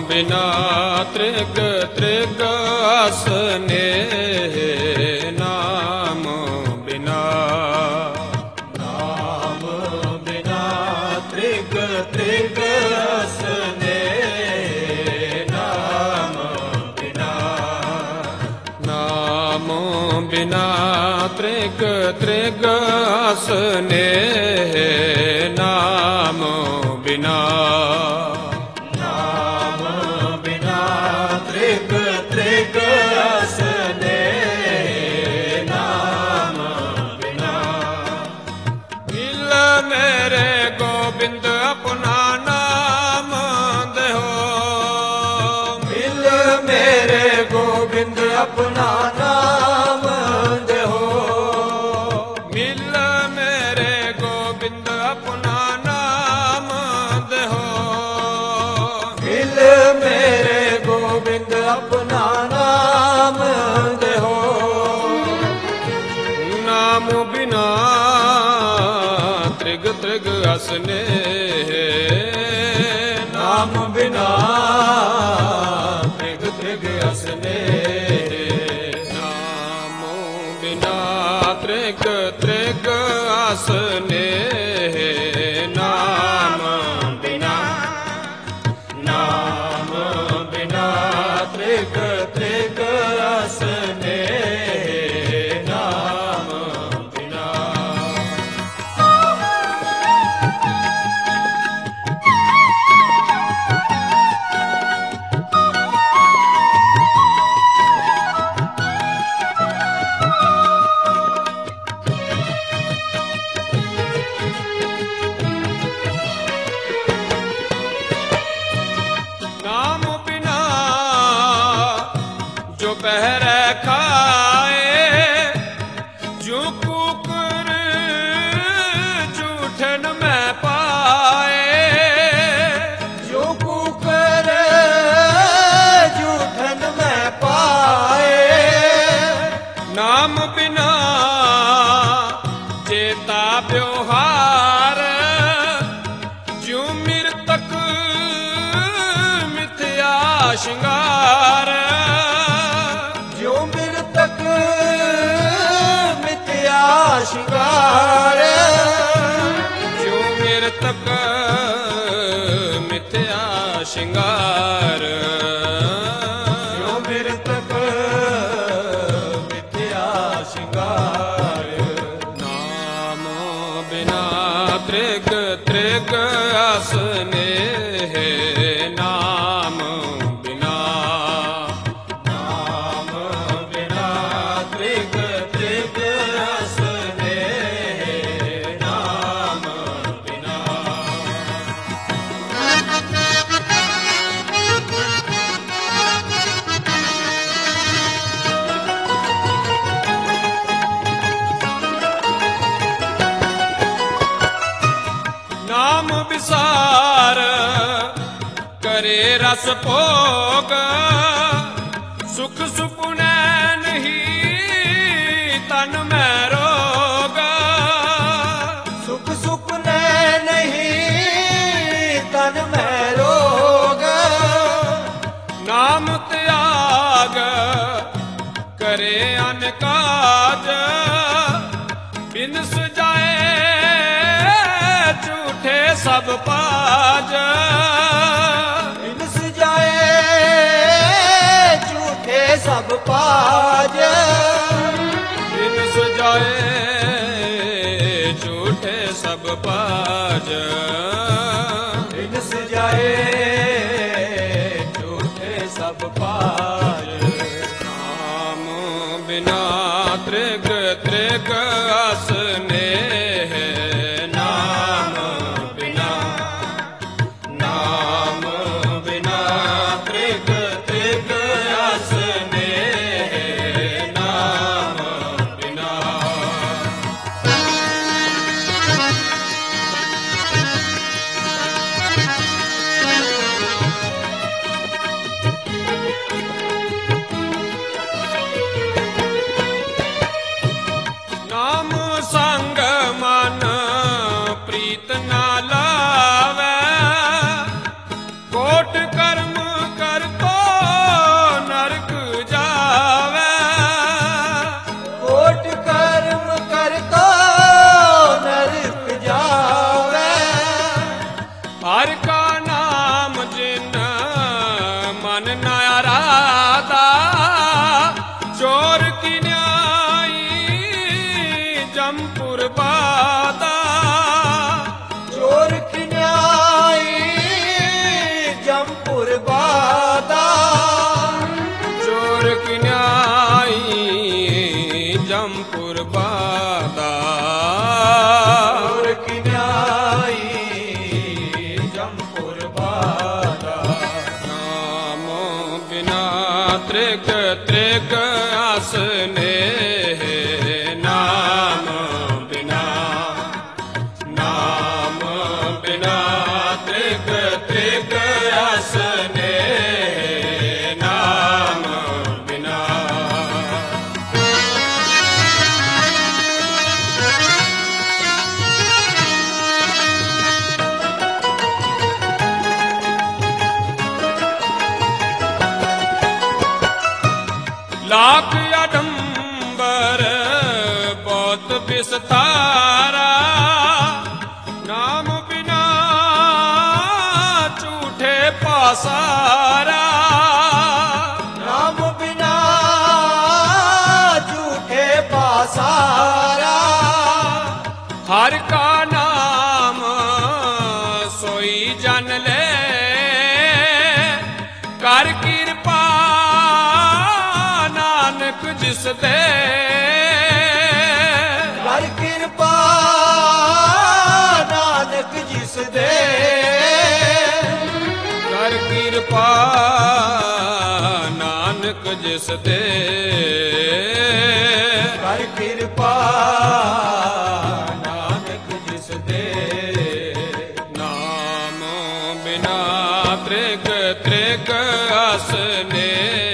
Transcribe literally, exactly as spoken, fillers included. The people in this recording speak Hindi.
बिना त्रिग त्रिग स्नेह नाम बिना नाम बिना त्रिग त्रिग स्नेह नाम बिना नाम बिना त्रिग त्रिग स्नेह नाम बिना नाम बिना त्रिग त्रिग स्नेह नाम बिना मिल मेरे गोविंद अपना नाम देहो मिल मेरे गोविंद अपना नाम देहो मिल मेरे गोविंद अपना नाम देहो मिल मेरे गोविंद अपना नाम देहो नाम बिना त्रिग त्रिग स्नेह नाम बिना त्रिग त्रिग स्नेह नाम बिना त्रिग त्रिग स्नेह नाम बिना नाम बिना त्रिग त्रिग स्नेह नाम बिना नाम बिना जो पहरे खाए जो कुकर जूठन में पाए जो कुकर जूठन में पाए नाम बिना चेता व्यवहार जो मृतक मिथ्या श्रृंगार जो मृतक मिथ्या श्रृंगार जो मृतक मिथ्या श्रृंगार जो मृतक मिथ्या श्रृंगार नाम बिना त्रिग त्रिग स्नेह नाम बिना नाम बिना त्रिग त्रिग स्नेह नाम बिना नाम विसार करे रस भोग सुख सुपुने नहीं तन में रोग सुख सुपने नहीं तन में रोग नाम त्याग करे अन काज बिन सुजाए झूठे सब पाज बिन सुजाए झूठे सब पाज बिन सुजाए झूठे सब पाज बिन सुजाए झूठे सब पाज नाम बिना त्रिग त्रिग स्नेह नाम बिना नाम बिना त्रिग त्रिग स्नेह मन नया राधा चोर की न्याई जमपुर बादा चोर की न्याई जमपुर बादा चोर की न्याई जमपुर बादा चोर की न्याई जमपुर बादा नाम बिना त्रिक त्रिक आसने नाम बिना नाम बिना त्रिक त्रिक आसने नाम बिना लाख आडंबर बहुत विस्तारा नाम बिना झूठे पासारा नाम बिना झूठे पासारा हर का नाम सोई जन ले कर कृपा नानक जिस दे कर कृपा नानक जिस दे कर कृपा नानक जिस दे कर कृपा नानक जिस दे नाम बिना त्रिक त्रिक आसने